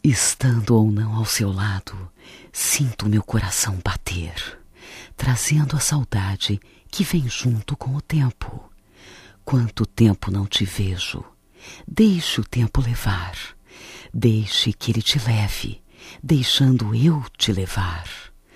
Estando ou não ao seu lado, sinto meu coração bater, trazendo a saudade que vem junto com o tempo. Quanto tempo não te vejo, deixe o tempo levar, deixe que ele te leve, deixando eu te levar.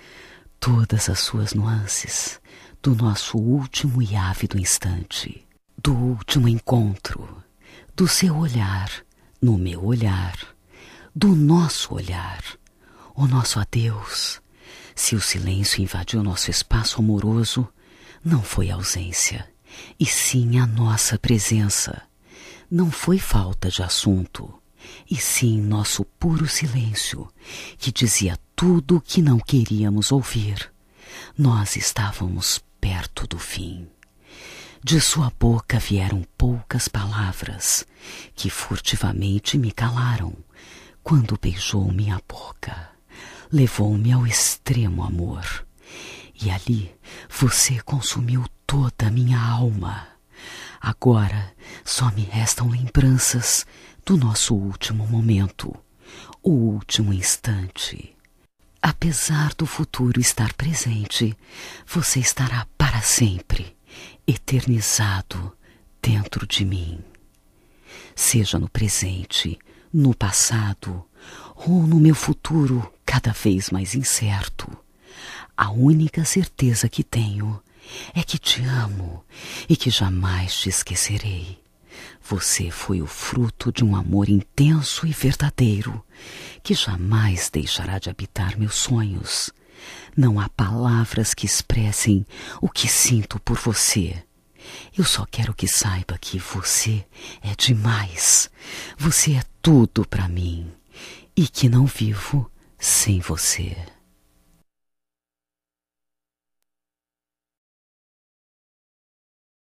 Todas as suas nuances do nosso último e ávido instante, do último encontro, do seu olhar no meu olhar, do nosso olhar, o nosso adeus. Se o silêncio invadiu nosso espaço amoroso, não foi ausência, e sim a nossa presença. Não foi falta de assunto, e sim nosso puro silêncio, que dizia tudo o que não queríamos ouvir. Nós estávamos perto do fim. De sua boca vieram poucas palavras, que furtivamente me calaram, quando beijou minha boca. Levou-me ao extremo amor, e ali você consumiu toda a minha alma. Agora só me restam lembranças do nosso último momento, o último instante. Apesar do futuro estar presente, você estará para sempre, eternizado dentro de mim. Seja no presente, no passado ou no meu futuro cada vez mais incerto, a única certeza que tenho é que te amo e que jamais te esquecerei. Você foi o fruto de um amor intenso e verdadeiro, que jamais deixará de habitar meus sonhos. Não há palavras que expressem o que sinto por você. Eu só quero que saiba que você é demais. Você é tudo para mim e que não vivo sem você.